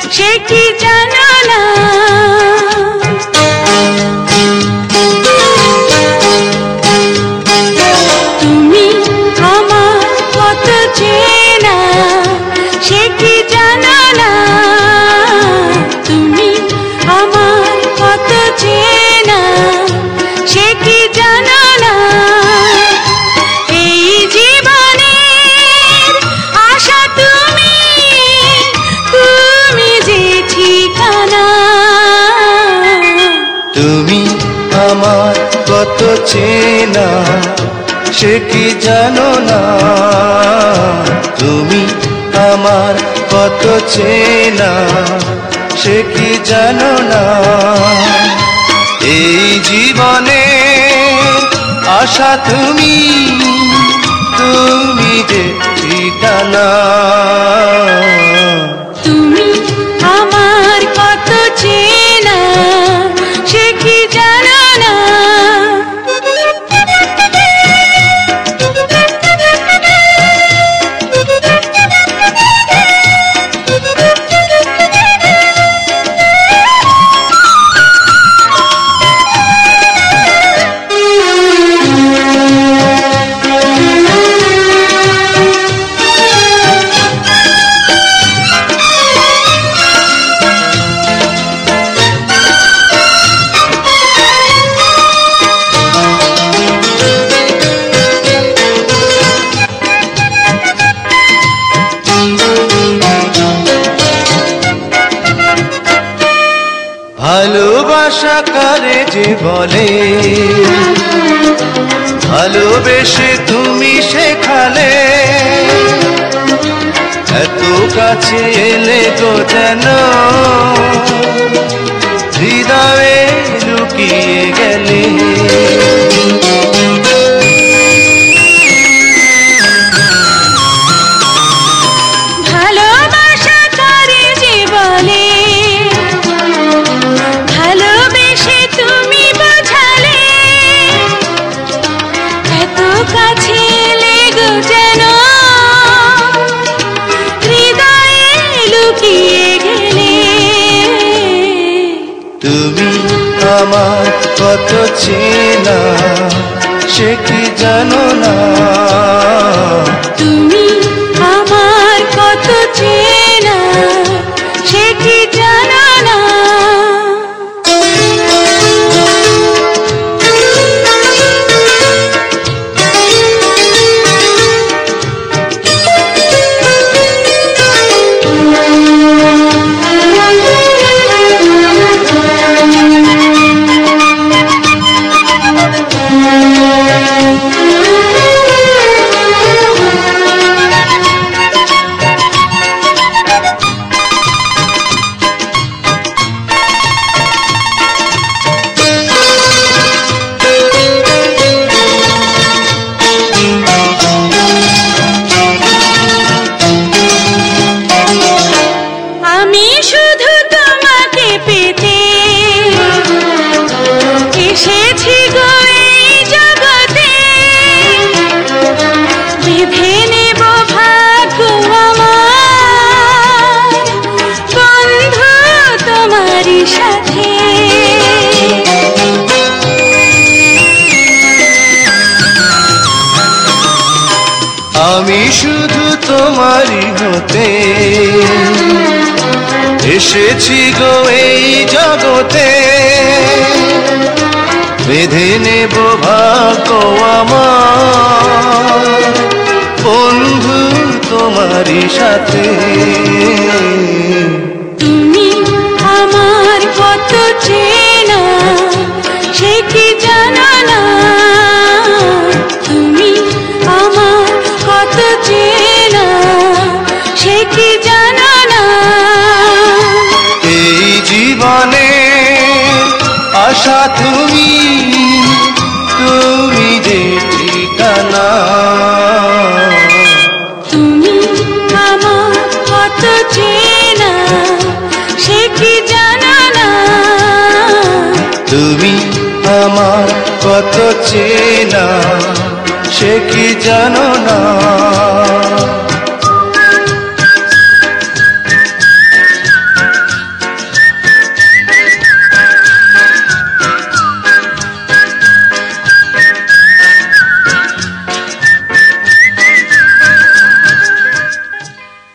সে কি জানো না। তুমি আমার কত চেনা সে কি জানো না। তুমি আমার কত চেনা সে কি জানো না। এই জীবনের আশা তুমি, তুমি যে ঠিকানা। তুমি আমার কত চেনা সে কি জানো না। তুমি আমার কত চেনা সে কি জানো না। এই জীবনে আশা তুমি, তুমি যে ঠিকানা। তুমি আমার কত চেনা সে কি জানো না। ভালোবাসা কারে যে বলে, ভালোবেসে তুমি সেখানে এত কাছে এলে গো যেন হৃদয়ে লুকিয়ে গেলে। তুমি আমার কত চেনা সে কি জানো না। তুমি আমার কত চেনা সে কি জানো না। আমি শুধু তোমাকে পেতে এসেছি গো এই জগতে। বেঁধে নেব ভাগ্য আমার বন্ধু তোমারই সাথে। আমি শুধু তোমারই হতে এসেছি গো এই জগতে। বেঁধে নেব ভাগ্য আমার বন্ধু তোমারই সাথে। তুমি আমার কত চেনা সে কি জানো না। তুমি আমার কত চেনা সে কি জানো না। এই জীবনে আশা তুমি, তুমি যে ঠিকানা। তুমি আমার কত চেনা সে কি জানো না। তুমি আমার কত চেনা সে কি জানো না।